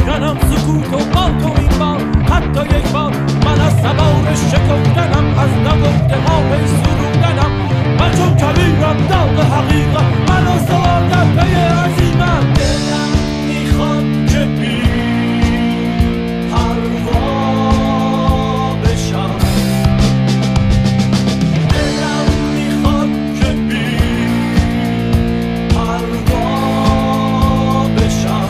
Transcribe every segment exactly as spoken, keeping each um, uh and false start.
میشکنم سکوت و با تو این بار حتی یک بار من از سوار شکفتنم از نگفته ها پی سرودنم من چون کبیرم داغ حقیقت من از سوار در پی عزیمت دلم میخواد که بی پروا بشم دلم میخواد که بی پروا بشم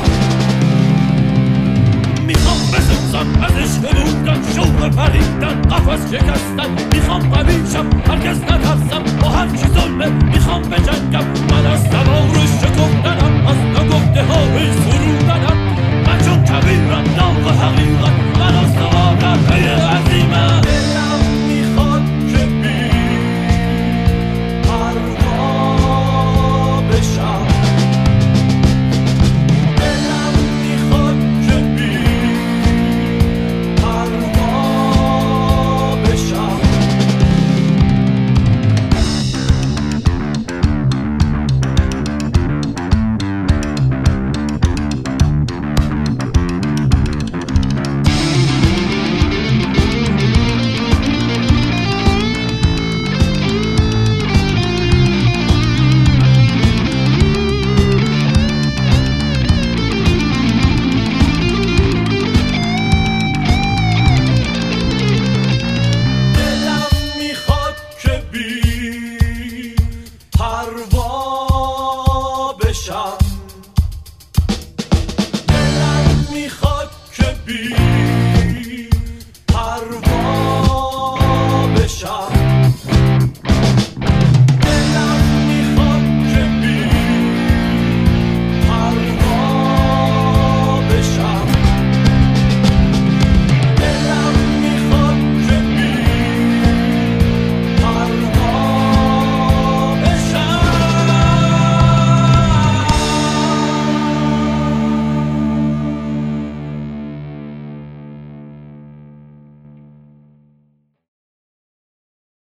میخوام بسوزم از عشق بودن شوق پریدن قفس شکستن میخوام قوی شم هرگز نترسم با هر چی ظلمه میخوام بجنگم من از سوار شکفتنم از نگفته ها پی سرودنم من چون کبیرم داغ حقیقت من از سوار در پی عزیمت دلم میخواد که بی پروا بشم دلم میخواد که بی پروا بشم دلم میخواد که بی پروا